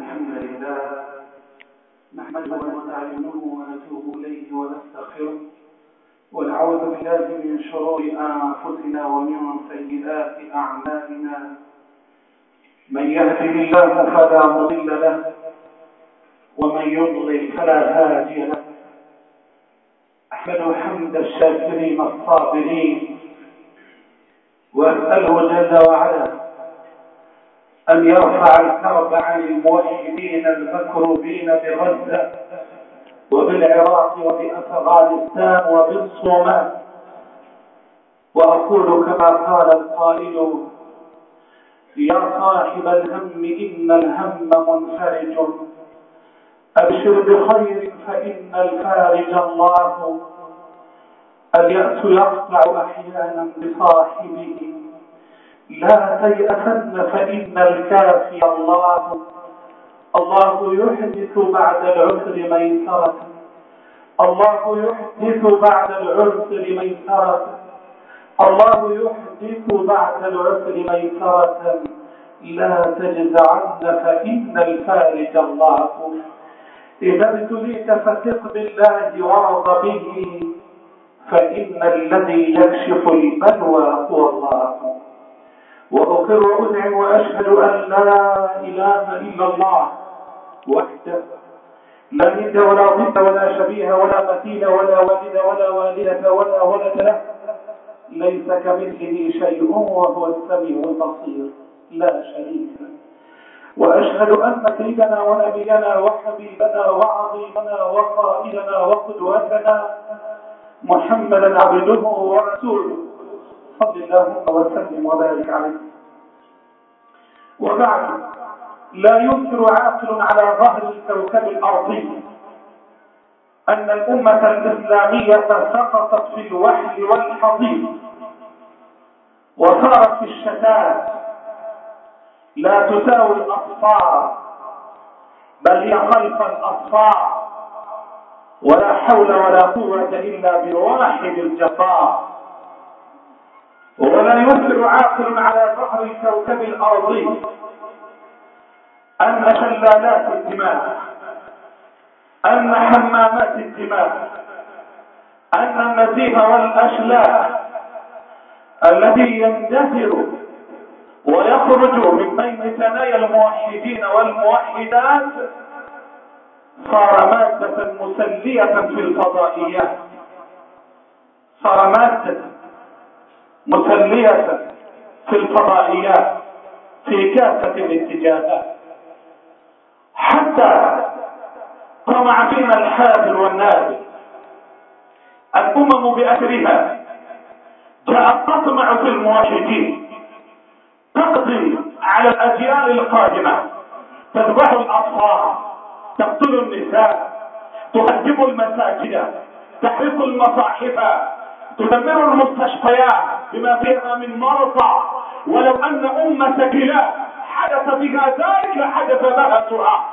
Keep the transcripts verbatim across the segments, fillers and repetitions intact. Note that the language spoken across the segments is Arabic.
الحمد لله نحمده ونستعينه ونتوب إليه ونستغفره ونعوذ بالله من شرور أنفسنا ومن سيئات أعمالنا. من يهده الله فلا مضل له ومن يضلل فلا هادي له. أحمد حمد الشاكرين الصابرين وأسأله جل وعلا أن يرفع الكرب عن الموحدين المكروبين بغزة وبالعراق وبأفغانستان وبالصومال. وأقول كما قال القائل: يا صاحب الهم إن الهم منفرج، أبشر بخير فإن الفارج الله. اليأس يقطع أحيانا بصاحبه، لا تيأسن فإن الكافي الله. الله يحدث بعد العسر ميسرة، الله يحدث بعد العسر ميسرة، الله يحدث بعد العسر ميسرة. لا تجزعن فإن الفارج الله. إذا ابتليت فثق بالله وارض به، فإن الذي يكشف البلوى هو الله. وأقر وأذعن وأشهد أن لا إله إلا الله وحده لا ند ولا ضد ولا شبيه ولا مثيل ولا والد ولا والدة ولا ولد له، ليس كمثله شيء وهو السميع البصير لا شريك له. وأشهد أن سيدنا ونبينا وحبيبنا وعظيمنا وقائدنا وقدوتنا محمدا عبده ورسوله صلى الله وسلم وبارك عليه. وبعد، لا ينكر عاقل على ظهر الكوكب الأرضي أن الأمة الإسلامية سقطت في الوحل والحضيض وصارت في الشتات، لا تساوي الأصفار بل هي خلف الأصفار. ولا حول ولا قوة إلا بالواحد الجبار. ولا ينكر عاقل على ظهر الكوكب الأرضي أن شلالات الدماء، أن حمامات الدماء، أن النزيف والأشلاء الذي يندثر ويخرج من بين ثنايا الموحدين والموحدات صار مادة مسلية في الفضائيات، صار مادة مسلية في الفضائيات في كافة الاتجاهات، حتى طمع فينا الحاذر والنادر. الأمم بأسرها جاءت تطمع في الموحدين، تقضي على الأجيال القادمة، تذبح الأطفال، تقتل النساء، تهدم المساجد، تحرق المصاحف، تدمر المستشفيات بما فيها من مرضى. ولو أن أمة كلاب حدث بها ذلك لحدث لها سرعة.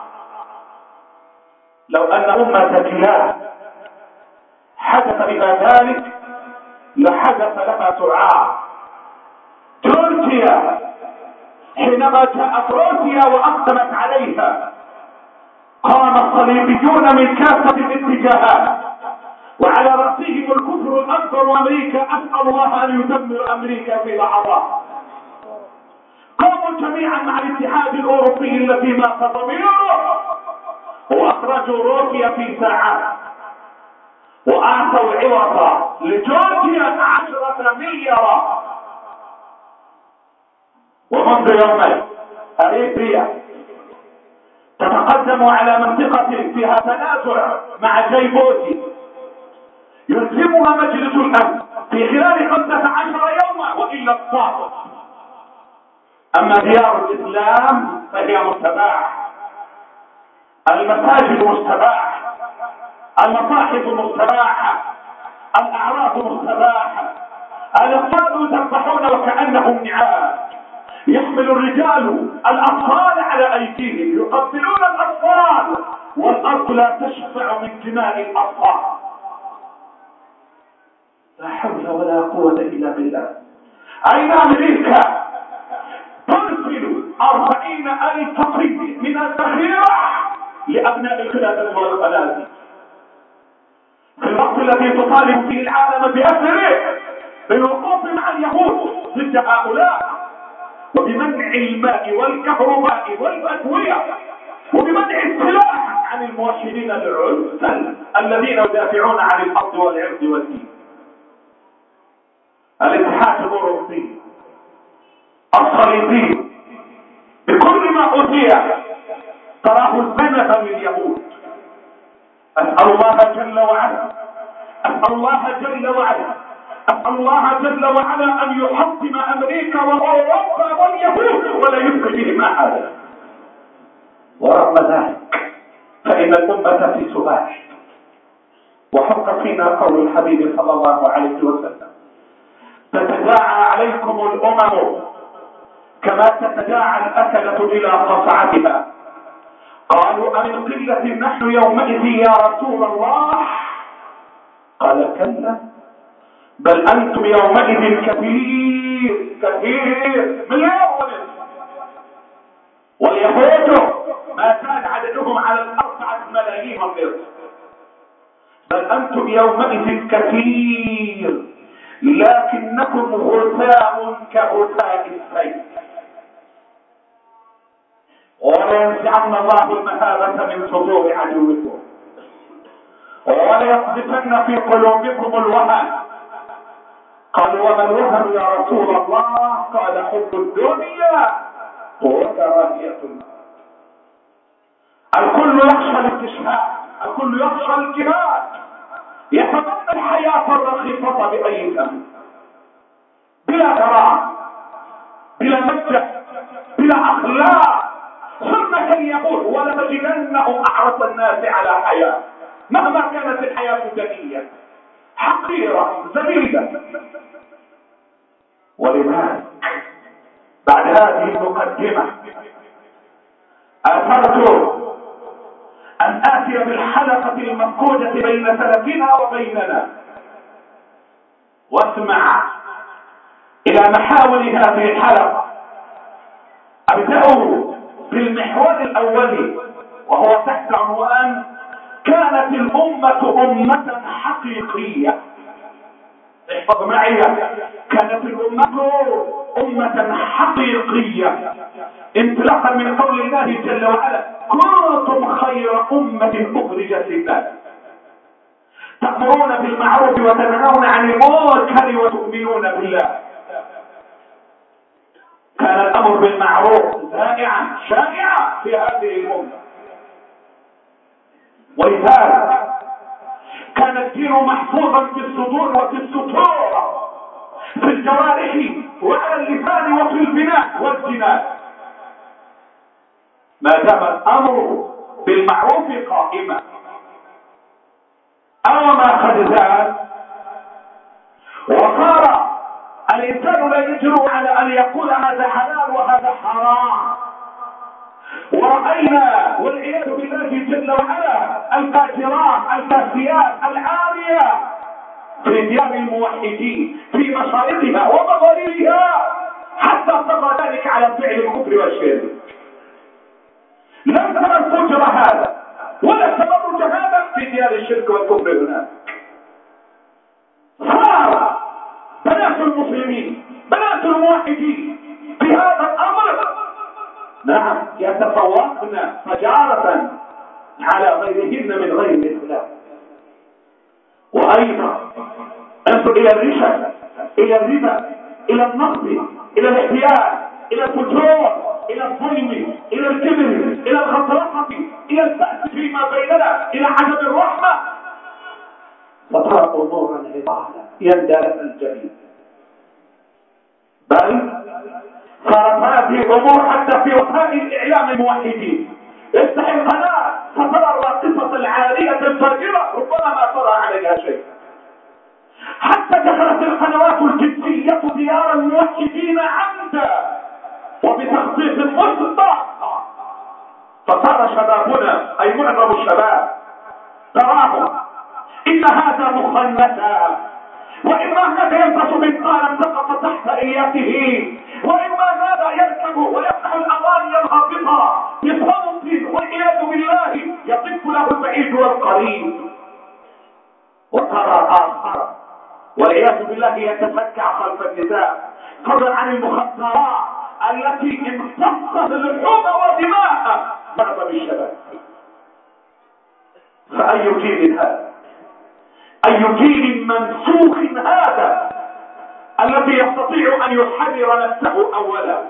لو أن أمة كلاب حدث بها ذلك لحدث لها سرعة. تركيا حينما جاءت روسيا وأقدمت عليها، قام الصليبيون من كافة الاتجاهات وعلى رأسهم الكفر الأكبر وأمريكا. أسأل الله أن يدمر أمريكا في لحظات. قاموا جميعا مع الاتحاد الأوروبي الذي مات ضميره وأخرجوا روسيا في ساعات، وأعطوا عوضا لجورجيا عشرة مليار. ومنذ يومين أريتريا تتقدم على منطقة فيها تنازع مع جيبوتي، يلزمها مجلس الأمن في خلال خمسة عشر يوما وإلا الصابر. أما ديار الإسلام فهي مستباح، المساجد مستباح، المصاحف مستباحة، الأعراض مستباحة. الأطفال يذبحون وكأنهم نعام، يحمل الرجال الأطفال على أيديهم، يقبلون الأطفال، والأرض لا تشفع من دماء الأطفال. لا حول ولا قوة إلا بالله. أين أمريكا ترسل أربعين ألف طن من الذخيرة لأبناء الخلافة والخلافة في الوقت الذي تطالب فيه العالم بأسره بالوقوف مع اليهود ضد هؤلاء، وبمنع الماء والكهرباء والأدوية، وبمنع السلاح عن الموحدين العزل الذين يدافعون عن الأرض والعرض والدين. الاتحاد الأوروبي الصليبي بكل ما أوتي تراه الزنة لليهود. أسأل الله جل وعلا أسأل الله جل وعلا أسأل الله جل وعلا أن يحطم أمريكا وأوروبا واليهود ولا يبقي بهم أحدا. ورغم ذلك فإن الأمة في سبات، وحق فينا قول الحبيب صلى الله عليه وسلم: تتداعى عليكم الأمم كما تتداعى الأكلة إلى قصعتها. قالوا أمن قلة نحن يومئذ يا رسول الله؟ قال: كلا، بل أنتم يومئذ كثير كثير مليار ونصف. واليهود ما زاد عددهم على الأربعة ملايين ونصف، بل أنتم يومئذ كثير لكنكم غثاء كغثاء السيل. ولينزعن الله المهابة من صدور عدوكم وليقذفن في قلوبكم الوهن. قالوا: وما الوهن يا رسول الله؟ قال: حب الدنيا وكراهية الموت. الكل يخشى الاستشهاد، الكل يخشى الجهاد، يتمنى الحياة الرخيصة بأي ثمن، بلا كرامة، بلا مجد، بلا أخلاق. صرنا كاليهود ولتجدنهم أحرص الناس على حياة مهما كانت الحياة دنيئة حقيرة ذليلة. ولذلك بعد هذه المقدمة أثرت أن آتي بالحلقة المفقودة بين سلفنا وبيننا، واسمع إلى محاور هذه الحلقة. أبدأ بالمحور الأول وهو تحت عنوان: كانت الأمة أمة حقيقية. احفظ معي: كانت الأمة أمة حقيقية، انطلاقا من قول الله جل وعلا: كنتم خير أمة أخرجت للناس تأمرون بالمعروف وتنهون عن المنكر وتؤمنون بالله. كان الأمر بالمعروف شائعا شائعا في هذه الأمة، ولذلك كان الدين محفوظا في الصدور وفي السطور، في الجوارح وعلى اللسان وفي البناء والجنان. ما دام الأمر بالمعروف قائما، أو ما قد زاد وصار الإنسان لا يجرؤ على أن يقول هذا حلال وهذا حرام. ورأينا والعياذ بالله جل وعلا الكافرات الكافيات العارية في ديار الموحدين في مشارقها ومغاربها، حتى صار ذلك على فعل الكفر والشرك. لم ترى الفجر هذا ولا التبرج هذا في ديار الشرك والكفر هناك. صار بنات المسلمين بنات الموحدين في هذا الأمر نعم يتفوقن فجارة على غيرهن من غير الإسلام. وأيضا انظر إلى الرشا، إلى الربا، إلى النصب، إلى الاحتيال، إلى الفجور، إلى الظلم، إلى الكبر، إلى الخطرقة، إلى البأس فيما بيننا، إلى عدم الرحمة. فترى أمورا عظاما يندى لها الجليل. بل صارت هذه الأمور حتى في وسائل الإعلام الموحدين. افتح القناة فترى الراقصة العارية الفاجرة ربما ما ترى عليها شيء. حتى دخلت القنوات الجنسية ديار الموحدين عمدا وبتخطيط مسبق، فصار شبابنا أي معظم الشباب تراهم إن هذا مخنثا، وإما هذا يلبس بنطالا سقط تحت إليته، وإما هذا يركب قريب وترى آخر، والعياذ بالله يتفكع خلف النساء، فضلا عن المخدرات التي امتصت لحوم ودماء معظم الشباب. فأي جيل هذا؟ أي جيل منسوخ هذا الذي يستطيع أن يحرر نفسه أولا؟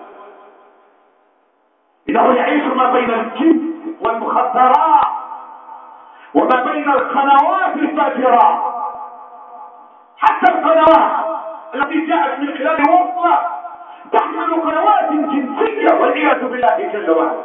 إنه يعيش ما بين الجن والمخدرات وما بين القنوات الفاجرة، حتى القنوات التي جاءت من خلال وصلة تحمل قنوات جنسية والعياذ بالله جل وعلا.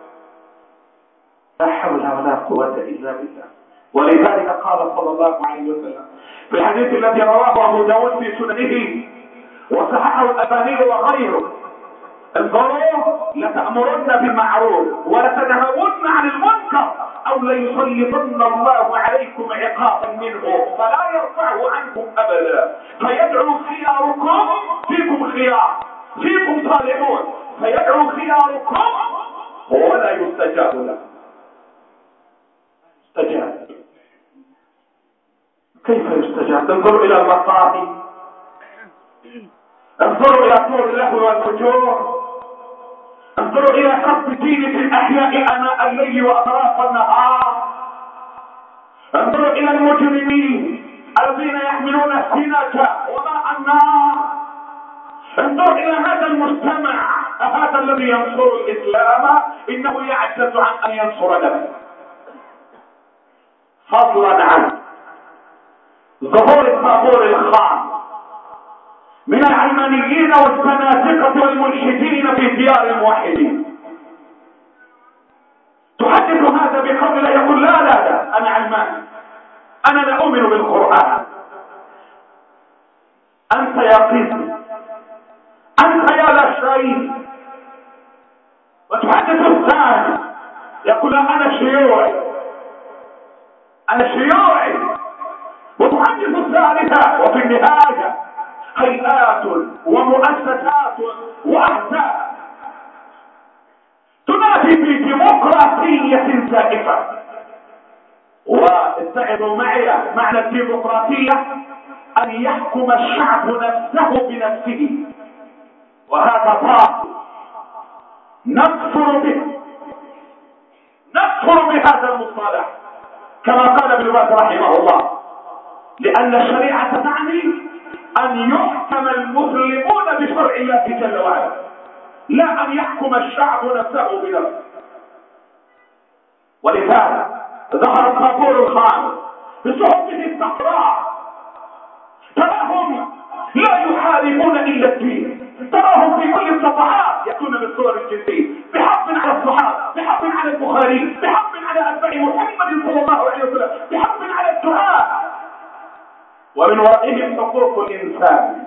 لا حول ولا قوة إلا بالله. ولذلك قال صلى الله عليه وسلم في الحديث الذي رواه أبو داود في سننه وصححه الألباني وغيره: انظروا لتأمرن بالمعروف ولتنهون عن المنكر أو ليسلطن الله عليكم عقابا منه فلا يرفعه عنكم أبدا، فيدعو خياركم فيكم خيار فيكم صالحون، فيدعو خياركم ولا يستجاب له. يستجاب كيف يستجاب؟ انظروا إلى المصائب، انظروا إلى طول اللهو والفجور، انظروا الى قصد الدين في الاحياء اناء الليل واطراف النهار، انظروا الى المجرمين الذين يحملون السنة وماء النار، انظروا الى هذا المجتمع، هذا الذي ينصر الاسلام انه يعجز عن ان ينصر نفسه، فضلا عن ظهور الطابور الخام من العلمانيين والزنادقة والملحدين في ديار الموحدين. تحدث هذا بقول لا، يقول لا لا لا انا علماني، انا لا اؤمن بالقرآن. انت يا قسم، انت يا لا شيء. وتحدث الثاني يقول لا انا شيوعي، انا شيوعي. وتحدث الثالثة، وفي النهاية هيئات ومؤسسات واحزاب تنادي بديمقراطية زائفة. واتعظوا معي معنى الديمقراطية ان يحكم الشعب نفسه بنفسه، وهذا باطل نكفر به، نكفر بهذا المصطلح كما قال ابن باز رحمه الله، لان الشريعة تعني ان يحكم المسلمون بشرع الله جل وعلا، لا ان يحكم الشعب نفسه بنفسه. ولذلك ظهر الطابور الخامس بصحبه الصحراء، تراهم لا يحاربون الا الدين، تراهم في كل الصفحات ياتون بالصور الجنسيه، بحق على الصحابه، بحق على البخاري، بحق على اتباع محمد صلى الله عليه وسلم، بحق على الدعاء، ومن ورائهم حقوق الانسان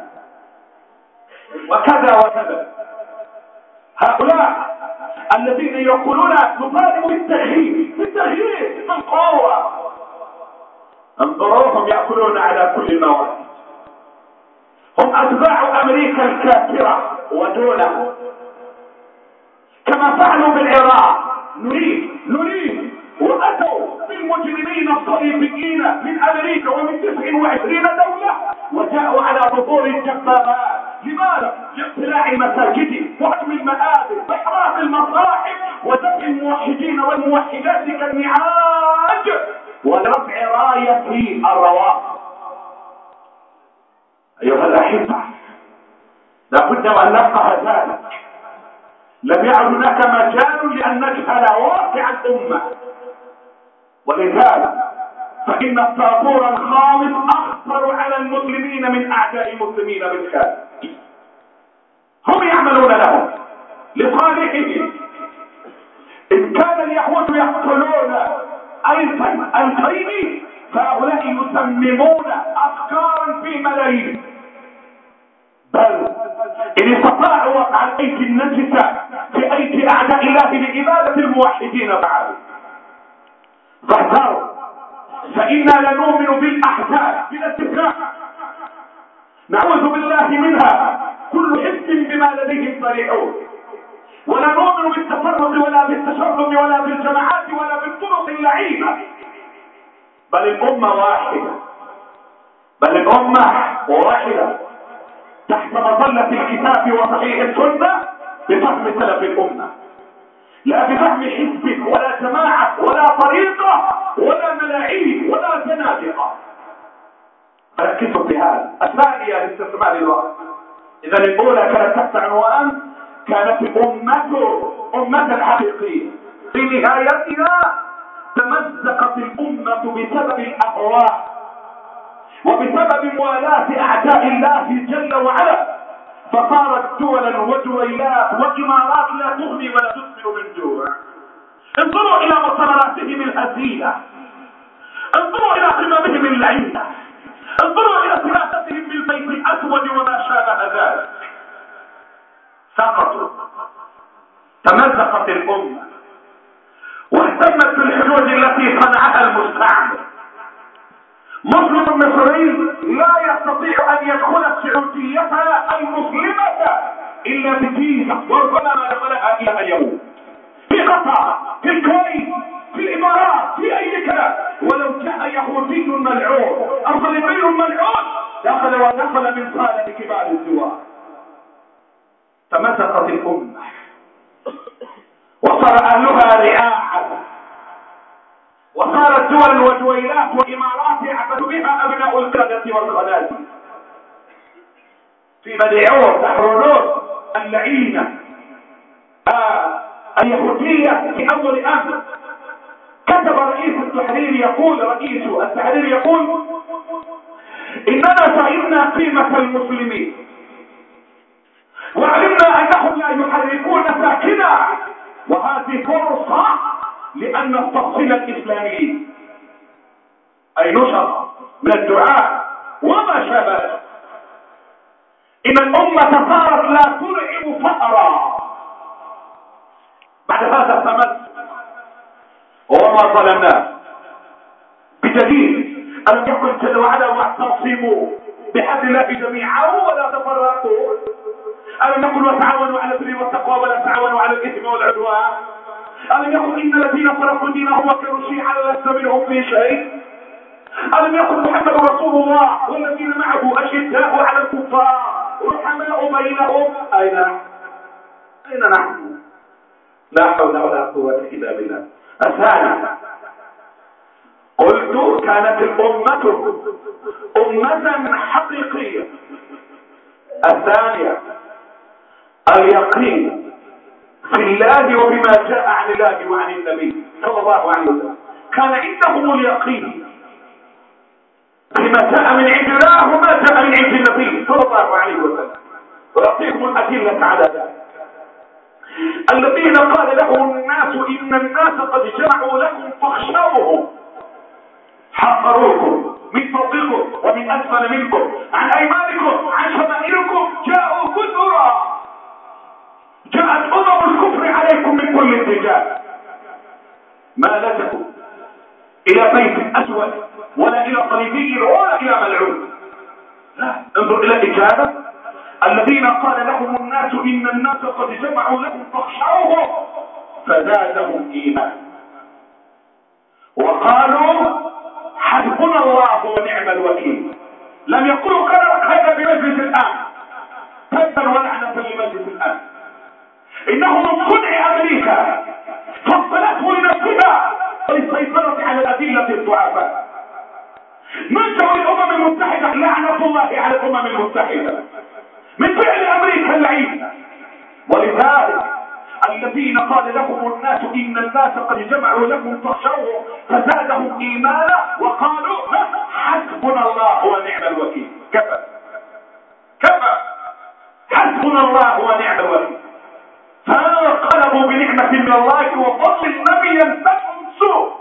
وكذا وكذا. هؤلاء الذين يقولون نطالب بالتغيير بالتغيير بالقوة، انظروهم يأكلون على كل المواد. هم أتباع أمريكا الكافرة ودونه، كما فعلوا بالعراق. نريد نريد وأتوا بالمجرمين الصليبيين من أمريكا ومن تسع وعشرين دولة، وجاءوا على ظهور الجبارات. لماذا؟ لاقتلاع المساجد وهدم المآذن وإحراق المصاحف ودفع الموحدين والموحدات كالنعاج ورفع راية الروافض. أيها الأحبة، لابد أن نفقه ذلك. لم يعد هناك مجال لأن نجهل واقع الأمة، ولذلك فإن الطابور الخامس أخطر على المسلمين من أعداء المسلمين بالخارج. هم يعملون لهم لصالحهم. إن كان اليهود يقتلون ألفا ألفين، فهؤلاء يسممون أفكارا في ملايين، بل إن استطاعوا وقع الأيدي النجسة في أيدي أعداء الله لعبادة الموحدين فعلوا. فاحذروا، فإنا لنؤمن بالأحزاب بلا استثناء، نعوذ بالله منها، كل حزب بما لديهم فرحون، ولا نؤمن بالتفرق ولا بالتشرذم ولا بالجماعات ولا بالطرق اللعينة. بل الامة واحدة، بل الامة واحدة تحت مظلة الكتاب وصحيح السنة بفهم سلف الامة، لا بفهم حزب ولا جماعة ولا طريقة ولا ملاعين ولا زنادقة. فركزوا في هذا. الثانية لاستثمار الوقت. اذا الاولى كانت تحت عنوان كانت الامة امة حقيقية، في نهايتها تمزقت الامة بسبب الاهواء وبسبب موالاة اعداء الله جل وعلا، فصارت دولا ودويلات وامارات لا تغني ولا تسمن من جوع. انظروا الى مؤتمراتهم الهزيلة، انظروا الى قممهم اللعينة، انظروا الى سياستهم بالبيت الاسود وما شابه ذلك. سقطوا، تمزقت الامة واهتمت بالحدود التي صنعها المستعمر. مسلم مصري لا يستطيع ان يدخل السعودية المسلمة الا بفيزا، وربما ما دخلها الى ان يموت. في قطر، في الكويت، في الامارات، في اي كلام، ولو جاء يهودي ملعون او صليبي ملعون دخل ودخل من صالة كبار الزوار. تمزقت الامة وصار اهلها رعاعا، وصارت دول ودويلات وامارات يعبد بها ابناء القردة والخنازير. في بديعور تحرونوس اللعينة آه اليهودية في اول امر كتب رئيس التحرير يقول رئيس التحرير يقول اننا فهمنا قيمة المسلمين وعلمنا انهم لا يحركون ساكنا، وهذه فرصة لان نستفصل الاسلاميين اي نشر من الدعاء وما شابه. ان الامة صارت لا ترعب فأرا بعد هذا التمزق، وما ظلمناه بدليل ألم يكن جل وعلا واعتصموا بحبل الله جميعا ولا تفرقوا. ألم يقل وتعاونوا على البر والتقوى ولا تعاونوا على الإثم والعدوان. ألم يقل إن الذين فرقوا دينهم وكانوا شيعا لست منهم في شيء. ألم يقل محمد رسول الله والذين معه أشداء على الكفار رحماء بينهم. أين نحن؟ أين نحن؟ لا حول ولا قوة إلا بالله. الثاني قلت كانت الأمة أمة حقيقية. الثانية اليقين في الله وبما جاء عن الله وعن النبي صلى الله عليه وسلم. كان عندهم اليقين بما جاء من عند الله وما جاء من عند النبي صلى الله عليه وسلم. ويعطيكم الأدلة على ذلك. الذين قال لهم الناس إن الناس قد جمعوا لكم فاخشوهم حقروكم من فوقكم ومن أسفل منكم عن أيمانكم عن شمائلكم جاءوا كثرا. جاءت أمم الكفر عليكم من كل اتجاه، ما لجأوا إلى بيت أسود ولا إلى صليبي ولا إلى ملعون. لا، انظر إلى الإجابة. الذين قال لهم الناس إن الناس قد جمعوا لكم فاخشوهم فزادهم إيمان وقالوا حسبنا الله ونعم الوكيل. لم يقولوا قرر هذا بمجلس الآن تبا ولعنة لمجلس الآن. إنه من صنع أمريكا فصلته لنفسها وللسيطرة على الأدلة الضعفاء. نشأوا الأمم المتحدة لعنة الله على الأمم المتحدة من فعل أمريكا اللعينة. ولذلك الذين قال لهم الناس إن الناس قد جمعوا لكم فاخشوهم فزادهم إيمانا وقالوا حسبنا الله ونعم الوكيل. كفى كفى حسبنا الله ونعم الوكيل. فانقلبوا بنعمة من الله وفضل لم ينتهوا سوء.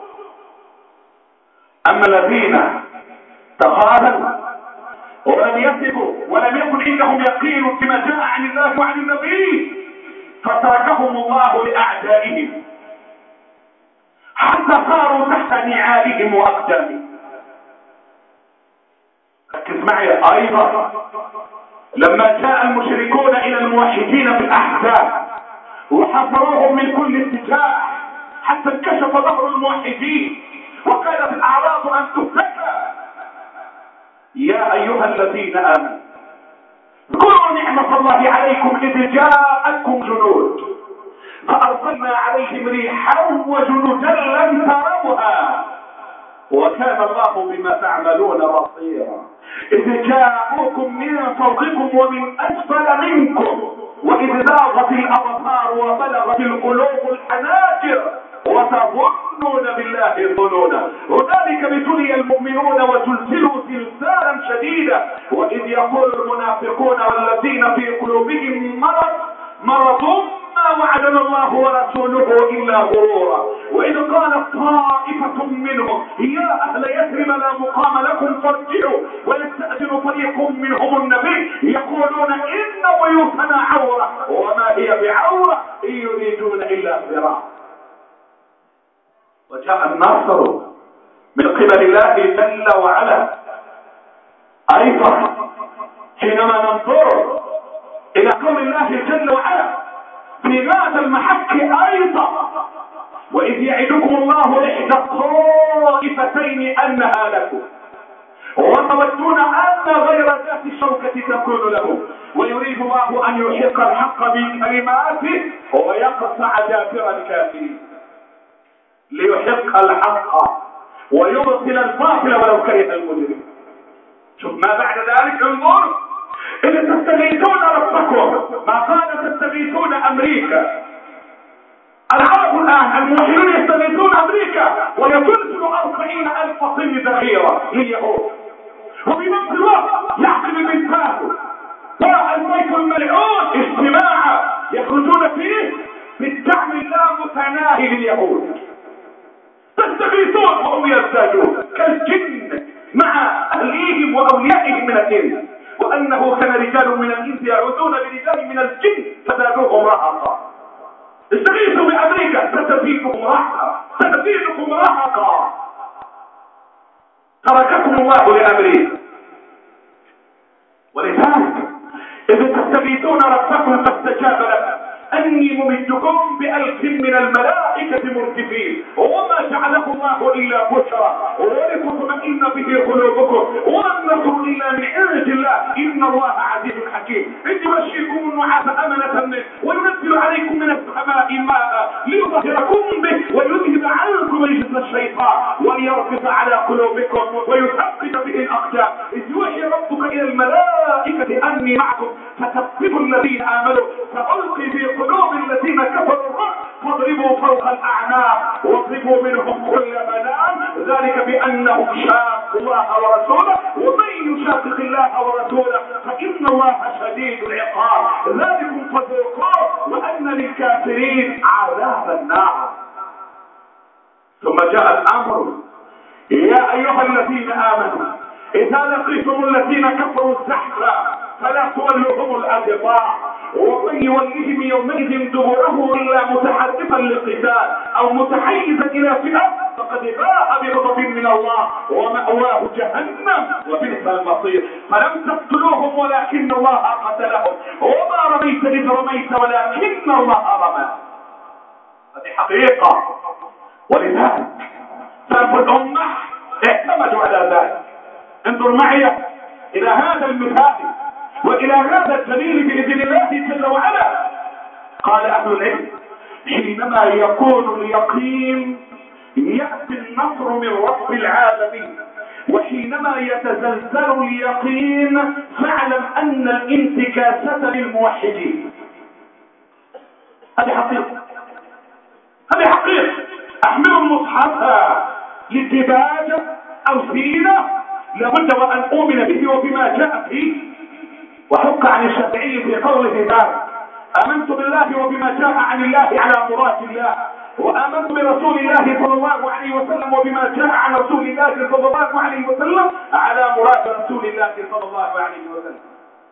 أما الذين تخاذلوا ولم يثقوا ولم يكن عندهم يقين بما جاء عن الله وعن النبي فتركهم الله لأعدائهم حتى صاروا تحت نعالهم وأقدامهم. ركز معي أيضا لما جاء المشركون إلى الموحدين في الأحزاب وحصروهم من كل اتجاه حتى انكشف ظهر الموحدين وكانت الأعراض أن تفتكى. يا أيها الذين آمنوا اذكروا نعمة الله عليكم إذ جاءتكم جنود فأرسلنا عليهم ريحا وجنودا لم تروها وكان الله بما تعملون بصيرا. إذ جاءوكم من فوقكم ومن أسفل منكم وإذ زاغت الأبصار وبلغت القلوب الحناجر وتظنون بالله الظنونا هنالك ابتلي المؤمنون وزلزلوا زلزالا شديدا وإذ يقول المنافقون والذين في قلوبهم مرض مرض ما وعدنا الله ورسوله إلا غرورا. وإذ قالت طائفة منهم يا أهل يثرب لا مقام لكم فارجعوا ويستأذن فريق منهم النبي يقولون إن بيوتنا عورة وما هي بعورة إن يريدون إلا فرارا. وجاء النصر من قبل الله جل وعلا أيضا حينما ننظر إلى قول الله جل وعلا في هذا المحك أيضا وإذ يعدكم الله إحدى الطائفتين أنها لكم وتودون أن غير ذات الشوكة تكون لكم ويريد الله أن يحق الحق بكلماته ويقطع دابر الكافرين ليحق الحق ويبطل الباطل ولو كره المجرمين. شوف ما بعد ذلك انظر إذا تستغيثون ربكم ما قال تستغيثون أمريكا. العرب الآن الموحدون يستغيثون أمريكا ويترسل أربعين ألف طن ذخيرة لليهود وبنفس الوقت يعقل الإنسان والبيت الملعون اجتماعا يخرجون فيه بالدعم اللامتناهي لليهود. تستغيثون وهم يزدادون كالجن مع أهليهم وأوليائهم من الإنس وأنه كان رجال من الإنس يعودون برجال من الجن فزادوهم رهقا. استغيثوا بأمريكا ستزيدكم رهقا ستزيدكم رهقا. ترككم الله لأمريكا. ولذلك إذ تستغيثون ربكم فاستجاب لكم أني ممدكم بألف من الملائكة مرتفين وما جعله الله إلا بشرى ولتطمئن به قلوبكم وما النصر إلا من عند الله إن الله عزيز حكيم. إذ يبشركم النعاس أمنة منه وينزل عليكم من السماء ماء ليطهركم به ويذهب عنكم رجس الشيطان وليربط على قلوبكم ويثبت به الأقدام. إذ يوحي ربك إلى الملائكة أني معكم فثبتوا الذين آمنوا فألقي في قلوب الذين كفروا الرعب فاضربوا فوق الأعناق واضربوا منهم كل بنان ذلك بأنهم شاقوا الله ورسوله ومن يشاقق الله ورسوله فإن الله شديد العقاب ذلكم فذوقوه وأن للكافرين عذاب النار. ثم جاء الأمر يا أيها الذين آمنوا إذا لقيتم الذين كفروا زحفا فلا تولوهم الأدبار ومن يولهم يومئذ دبره إلا متحدثا للقتال أو متحيزا إلى فئة فقد باء بغضب من الله ومأواه جهنم وبئس المصير. فلم تقتلوهم ولكن الله قتلهم وما رميت إذ رميت ولكن الله رمى. هذه حقيقة. ولذلك سلف الأمة اعتمدوا على ذلك. انظر معي إلى هذا المثال وإلى هذا الدليل بإذن الله جل وعلا. قال أهل العلم حينما يكون اليقين يأتي النصر من رب العالمين وحينما يتزلزل اليقين فاعلم أن الانتكاسة للموحدين. هذه حقيقة. هذه حقيقة. أحمل المصحف للدباجة أو سينة لابد وأن أؤمن به وبما جاء فيه. وحق عن الشافعي في قوله ذلك آمنت بالله وبما جاء عن الله على مراد الله وآمنت برسول الله صلى الله عليه وسلم وبما جاء عن رسول الله صلى الله عليه وسلم على مراد رسول الله صلى الله عليه وسلم.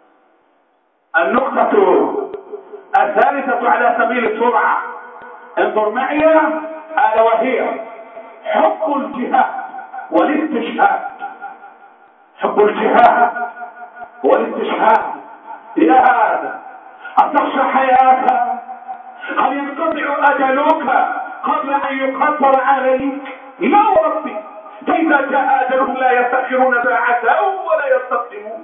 النقطة الثالثة على سبيل السرعة انظر معي ألا وهي حب الجهاد والاستشهاد. حب الجهاد والاستشهاد. يا هذا أتخشى حياتك؟ هل ينقطع أجلك قبل أن يقدر عليك؟ لا وربي فإذا جاء أجلهم لا يستأخرون ساعة ولا يستقدمون.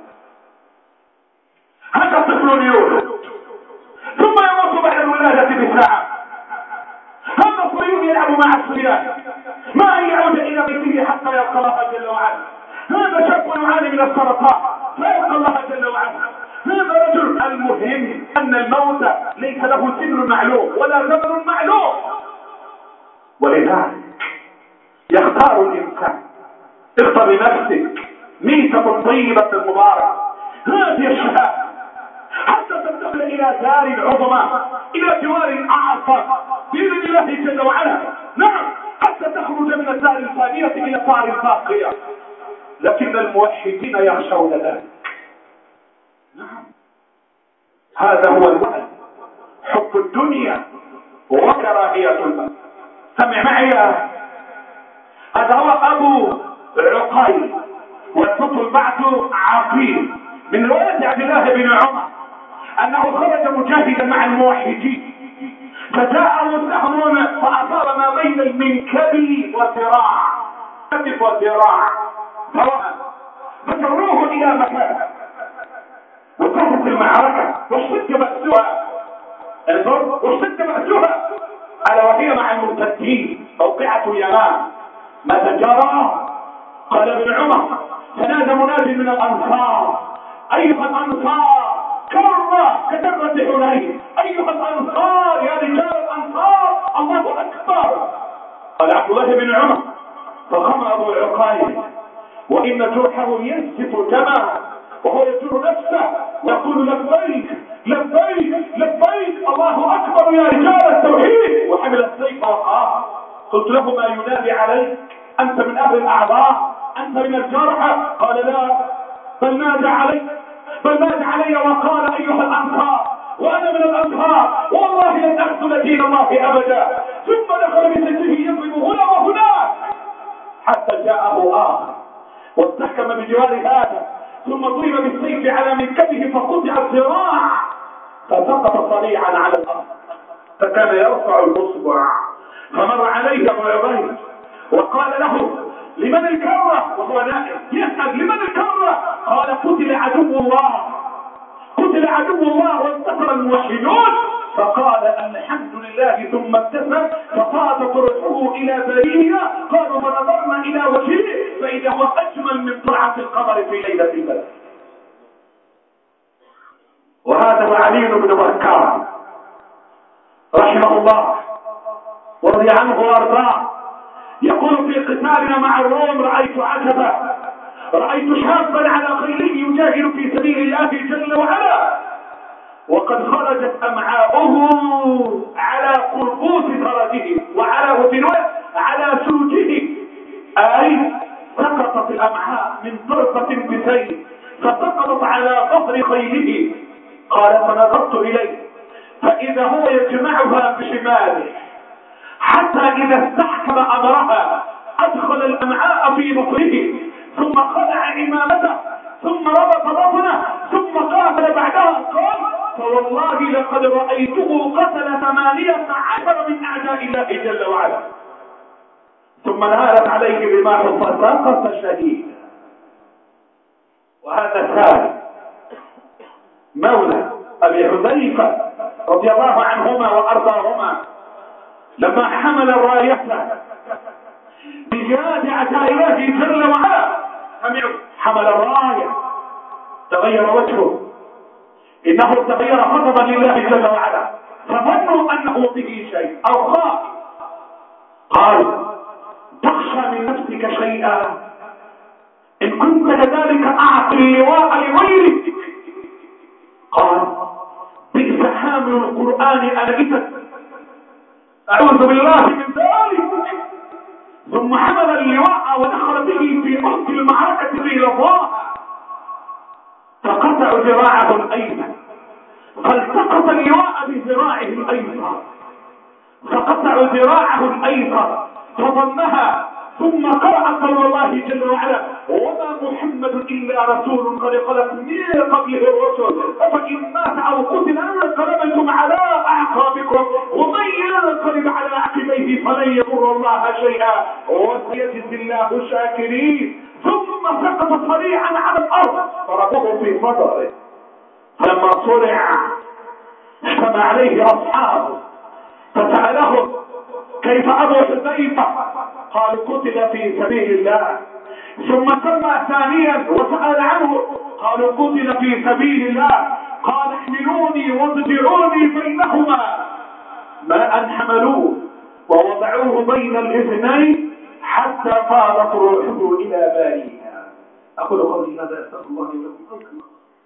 هذا طفل يولد ثم يموت بعد الولادة بساعة. هذا صبي يلعب مع الصبيان ما أن يعود إلى بيته حتى يلقى الله جل وعلا. هذا شاب يعاني من السرطان فيلقى الله جل وعلا. هذا رجل. المهم أن الموت ليس له سن معلوم ولا زمن معلوم، ولذلك يختار الإنسان. اختر لنفسك ميتة طيبة مباركة هذه الشهادة حتى تنتقل إلى دار العظمى، إلى جوار أعظم بإذن الله جل وعلا. نعم، حتى تخرج من الدار الفانية إلى دار الباقية. لكن الموحدين يخشون ذلك. نعم، هذا هو الوعد. حب الدنيا وكراهية الموت. سمع معي، هذا هو أبو عقيل والفصل البعث عقيل من رواية عبد الله بن عمر أنه خرج مجاهدا مع الموحدين فجاءه سهم فأصاب ما بين المنكب والذراع، كتف والذراع، فجروه إلى مكان وكانت المعركة واشتد بأسها. انظر، واشتد بأسها على وهي مع المرتدين موقعة اليمام. ماذا جرى؟ قال ابن عمر فنادى مناد من الأنصار أيها الأنصار، كرة كدرة حنين، أيها الأنصار يا رجال الأنصار، الله أكبر. قال عبد الله بن عمر فقام أبو عقيل وإن جرحه ينزف دما وهو يجر نفسه ويقول لبيك لبيك لبيك، الله أكبر يا رجال التوحيد، وحمل السيف وقام. قلت له ما ينادي عليك؟ أنت من أهل الأعضاء، أنت من الجرحى. قال لا، بل نادى علي بل نادى علي وقال أيها الأنصار، وأنا من الأنصار والله لن أخذل دين الله أبدا. ثم دخل بسيفه يضرب هنا وهناك حتى جاءه آخر واستحكم بجوار هذا، ثم ضرب بالسيف على منكبه فقطع الذراع فسقط صريعا على الأرض. فكان يرفع الأصبع فمر عليه أبو عبيد وقال له لمن الكرة وهو نائم يسأل لمن الكرة؟ قال قتل عدو الله قتل عدو الله وانتصر الموحدون. فقال الحمد لله ثم ابتسم فصعد طرحه إلى برية. قالوا فنظرنا إلى وجهه فإذا هو أجمل من طلعة القمر في ليلة البدر. وهذا هو علي بن بكار رحمه الله ورضي عنه وارضاه، يقول في قتالنا مع الروم رأيت عجبا، رأيت شابا على خيله يجاهد في سبيل الله جل وعلا وقد خرجت أمعاؤه على قربوس فرجه وعلى وفنوه على سوجه، أي سقطت الأمعاء من طرفة بسيف فسقطت على ظهر خيله. قال فنظرت إليه فإذا هو يجمعها بشماله حتى إذا استحكم أمرها أدخل الأمعاء في نصره ثم خلع عمامته ثم ربط بطنه ثم قاتل بعدها. قال فوالله لقد رأيته قتل ثمانية عشر من أعداء الله جل وعلا ثم نالت عليه رماح فسقط شهيدا. وهذا ثالث مولى أبي حذيفة رضي الله عنهما وأرضاهما لما حمل الراية بجهاد أعداء الله جل وعلا، سمعوا حمل الراية تغير وجهه، إنه تغير غضبا لله جل وعلا فظنوا أنه به شيء أو خاف. قال تخشى من نفسك شيئا؟ إن كنت كذلك أعطي اللواء لغيرك. قال بئس حامل القرآن أنا إذا أعوذ بالله من ذلك. ثم حمل اللواء ودخل به في أرض المعركة في لظاها فقطع ذراعه الأيمن فالتقط اللواء بذراعه الأيسر فقطع ذراعه الأيسر فضمها ثم قرأ قول الله جل وعلا وما محمد إلا رسول قد خلت من قبله الرسل أفإن مات أو قتل انقلبتم على أعقابكم ومن ينقلب على عقبيه فلن يضر الله شيئا وسيجزي الله الشاكرين. ثم سقط صريعا على الارض ضربوه في صدره، فلما صرع اجتمع عليه اصحابه فسالهم كيف ابو حذيفه؟ قالوا قتل في سبيل الله. ثم سمى ثانيا وسال عنه، قالوا قتل في سبيل الله. قال احملوني واضجعوني بينهما، ماء حملوه ووضعوه بين الاذنين حتى فاضت روحه الى باليها. اقول قولي هذا استغفر الله لي ولكم.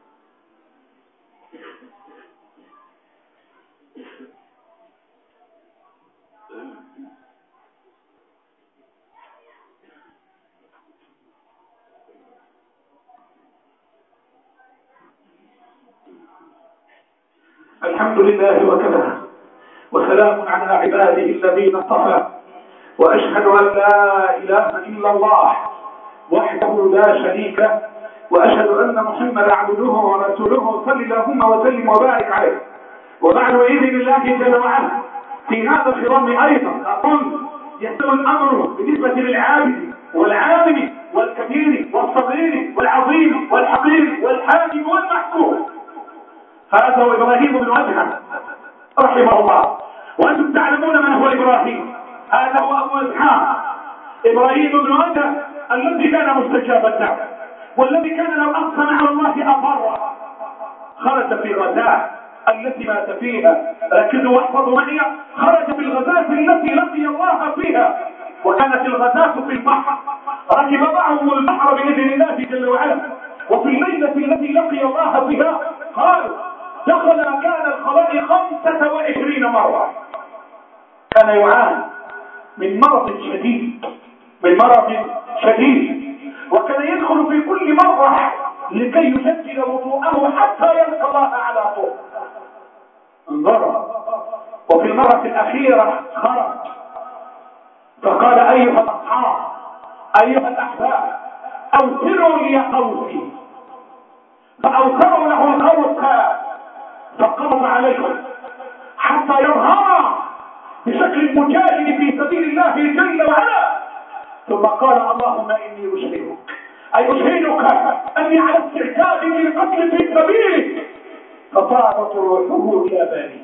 الحمد لله وكفى وسلام على عباده الذين اصطفى، واشهد ان لا اله الا الله وحده لا شريك له، واشهد ان محمدا عبده ورسوله صلى اللهم وسلم وبارك عليه. وبعد باذن الله جل وعلا في هذا الخطاب ايضا اقول يحتوي الامر بالنسبه للعابد والعالم والكبير والصغير والعظيم والحقير والحاكم والمحكوم. هذا هو ابراهيم بن ادهم رحمه الله، وانتم تعلمون من هو ابراهيم. هذا هو ابو اسحاق ابراهيم بن ادهم الذي كان مستجاب الدعوه، والذي كان لو اقسم على الله اضر. خرج في غزاه التي مات فيها، ركزوا واحفظوا معي، خرج في الغزاه التي لقي الله فيها، وكانت الغزاه في البحر، ركب معهم البحر باذن الله جل وعلا. وفي الليله التي لقي الله فيها قالوا دخل مكان الخلاء خمسة وعشرين مرة. كان يعاني من مرض شديد من مرض شديد وكان يدخل في كل مرة لكي يسجل وضوءه حتى يلقى الله على طول. انظروا. وفي المرة الأخيرة خرج فقال أيها الأصحاب أيها الأحباب أوتروا لي قوسي، فأوتروا له القوس فقبض عليهم حتى يظهر بشكل مجاهد في سبيل الله جل وعلا. ثم قال اللهم اني اشهدك اي اشهدك اني على استعداد للقتل في سبيلك، فطارت روحه الى بالي.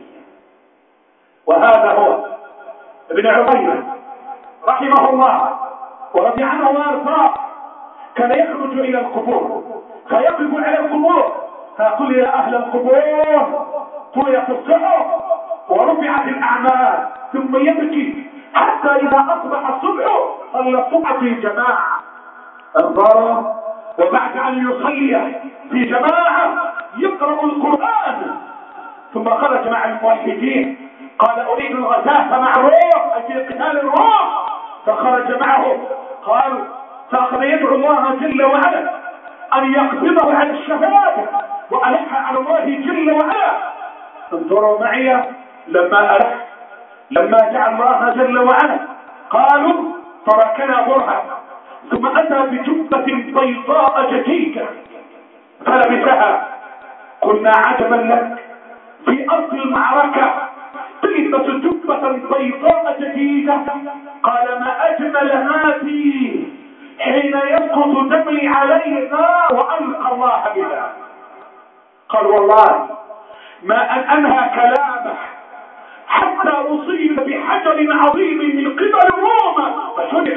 وهذا هو ابن عمير رحمه الله ورضي عنه وارضاه، كان يخرج الى القبور فيقف على القبور فيقول يا اهل القبور طويت الصحف ورفعت الاعمال، ثم يبكي حتى اذا اصبح الصبح صلى الصبح في جماعه. انظروا. وبعد ان يصلي في جماعه يقرا القران، ثم خرج مع الموحدين قال اريد الغزاه مع الروح اي في قتال الروح، فخرج معه. قال فاخذ يدعو الله جل وعلا ان يقبضه على الشهاده والح على الله جل وعلا. انظروا معي لما ألح لما جعل الله جل وعلا قالوا تركنا برهة، ثم اتى بجبة بيضاء جديدة فلبسها. قلنا عجبا لك في ارض المعركة تلبس جبة بيضاء جديدة؟ قال ما اجمل هذه حين يسقط دمي عليها والقى الله بها. قال والله ما ان انهى كلامه حتى اصيب بحجر عظيم من قبل الروم فشنق،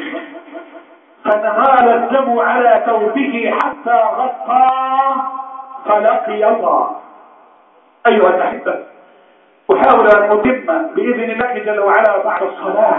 فنهال الدم على ثوبه حتى غطى فلقي الله. ايها الاحبه، احاول ان اتم باذن الله جل وعلا بعد الصلاه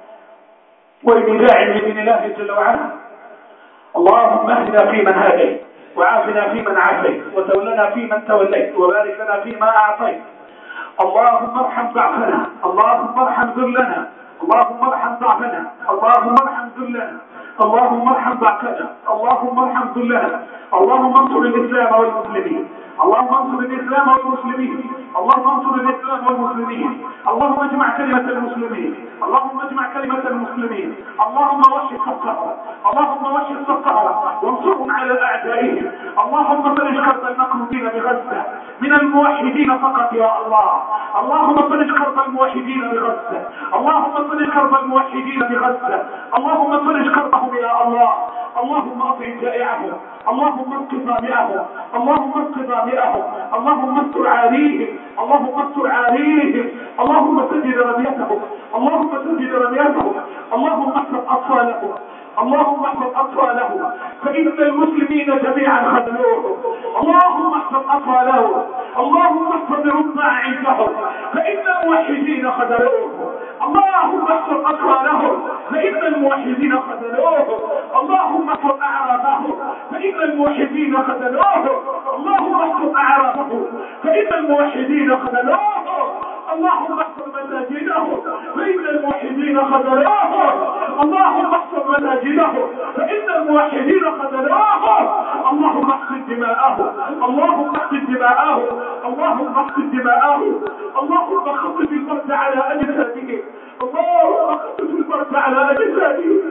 والنداء باذن الله جل وعلا. اللهم اهدنا فيمن هديت، وعافنا فيمن عافيت، وتولنا فيمن توليت، وبارك لنا فيما اعطيت. اللهم ارحم ضعفنا، اللهم ارحم ذلنا، اللهم ارحم ضعفنا، اللهم ارحم ذلنا، اللهم ارحم ضعفنا، اللهم ارحم ذلنا. اللهم انصر الاسلام والمسلمين، اللهم انصر الاسلام والمسلمين، اللهم انصر الاسلام والمسلمين، اللهم اجمع كلمة المسلمين، اللهم اجمع كلمة المسلمين، اللهم وحد صفهم، اللهم وحد صفهم وانصرهم على اعدائهم. اللهم فرج كرب المكروبين بغزة من الموحدين فقط يا الله، اللهم فرج كرب الموحدين بغزة، اللهم فرج كرب الموحدين بغزة، اللهم فرج كربهم يا الله. اللهم اطعم جائعهم، اللهم اسق ظامئهم، اللهم اسق ظامئهم، اللهم استر عاريهم، اللهم استر عاريهم، اللهم سدد رميتهم، اللهم سدد رميتهم، اللهم احفظ اطفالهم، اللهم احفظ اطفالهم فان المسلمين جميعا خذلوهم، اللهم احفظ اطفالهم، اللهم احفظ رضع عندهم فان الموحدين خذلوهم، اللهم احفظ اطفالهم فان الموحدين خذلوهم، اللهم احفظ اعراضهم فان الموحدين خذلوهم، اللهم احفظ اعراضهم فان الموحدين خذلوهم، اللهم احفظ مساجدهم فان الموحدين خذلوهم، اللهم احفظ مساجدهم فان الموحدين خذلوهم، اللهم احقن دماءهم، اللهم احقن دماءهم، اللهم احقن دماءهم، اللهم خفف البرد على اجسادهم، اللهم خفف البرد على اجسادهم،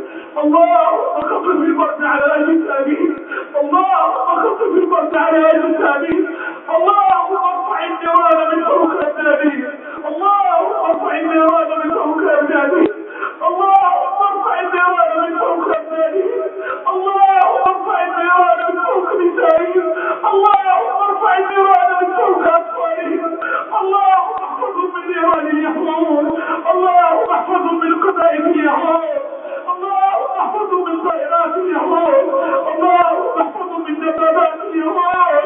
اللهم خفف البرد على اجسادهم، اللهم خفف البرد على اجسادهم، اللهم ارفع النيران من فوق ابنائهم، اللهم ارفع النيران من فوق ابنائهم، اللهم ارفع النيران من فوق ابنائهم، اللهم ارفع النيران من فوق نسائهم، اللهم ارفع النيران من فوق اطفالهم، اللهم احفظهم من نيران اليهود، اللهم احفظهم من قذائف اليهود، اللهم احفظهم من طائرات اليهود، اللهم احفظهم من دبابات اليهود،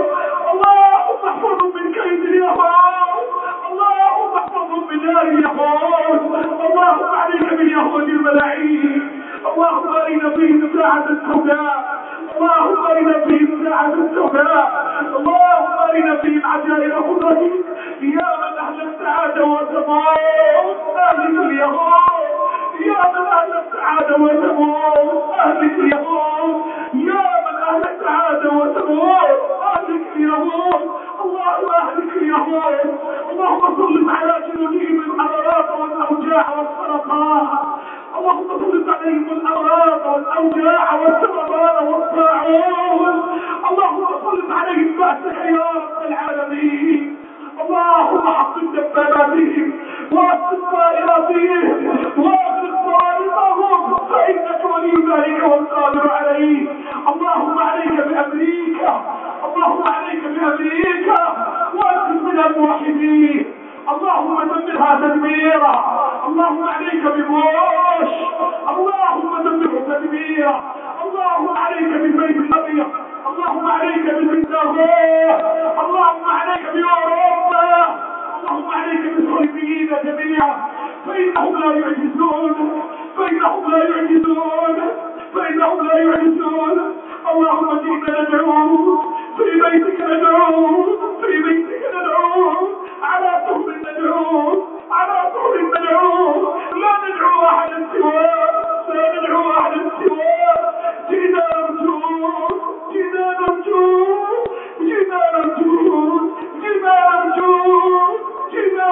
اللهم احفظهم من كيد اليهود، اللهم احفظهم من نار اليهود، اللهم عليك باليهود الملاعين، اللهم ارنا فيهم ساعة السوداء، اللهم ارنا فيهم ساعة السوداء، اللهم ارنا فيهم عجائب قدرتك يا من اهلكت عاد وثمود اهلك اليهود، يا من اهلكت عاد وثمود اهلك اليهود، يا من اهلكت عاد وثمود اهلك اليهود، اللهم اهلك اليهود، اللهم سلط على جنودهم الامراض والاوجاع والسرطان، اللهم سلط عليهم الامراض والاوجاع والسرطان والطاعون، اللهم سلط عليهم بأسك يا رب العالمين، اللهم حقن دباباتهم واسقط طائراتهم واغرق صواريخهم فانك ولي ذلك والقادر عليه، اللهم عليك بامريكا، اللهم عليك بامريكا وانقذ من الموحدين، اللهم دمرها تدميرا، اللهم عليك ببوش، اللهم دمره تدميرا، اللهم عليك بالبيت الابيض، اللهم عليك بالبنتاغوت، اللهم عليك باوروبا، اللهم عليك بالصليبيين جميعا فانهم لا يعجزون، فانهم لا يعجزون، فانهم لا يعجزون، اللهم جئنا ندعوه في بيتك، ندعوه في بيتك، ندعوه على طهر ندعوه، على طهر ندعوه، لا ندعو احدا سواه، لا ندعو احدا سواه، جئنا نرجوه، جئنا نرجوه، جئنا نرجوه، جئنا نرجوه، جئنا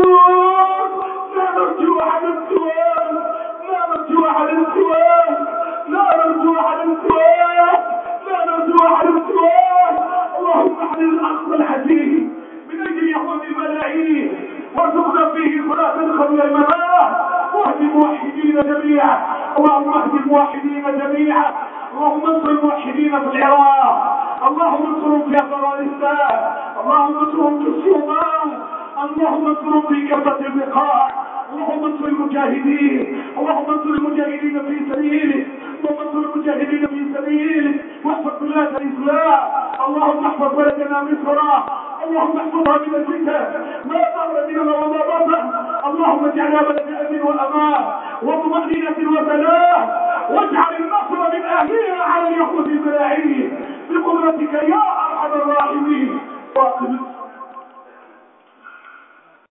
نرجوه، لا نرجو احدا سواه، لا نرجو احدا سواه، لا نرجو احدا سواه، لا نرجو احدا سواه، اللهم احلل الاقصى الحزين من اجل يهود الملاعين وارزقنا فيه صلاة قبل الممات، واهد الموحدين جميعا، اللهم اهد الموحدين جميعا، اللهم انصر الموحدين في العراق، اللهم انصرهم في افغانستان، اللهم انصرهم في الصومال، اللهم انصرهم في كافة البقاع، اللهم انصر المجاهدين، اللهم انصر المجاهدين في سبيلك، اللهم انصر المجاهدين في سبيلك، واحفظ بلاد الاسلام، اللهم احفظ بلدنا مصر، اللهم احفظها من الفتن ما ظهر منها وما بطن، اللهم اجعلها بلد امن وامان وطمأنينة وسلام، واجعل النصر من اهلها على اليهود الملاعين بقدرتك يا ارحم الراحمين. واقم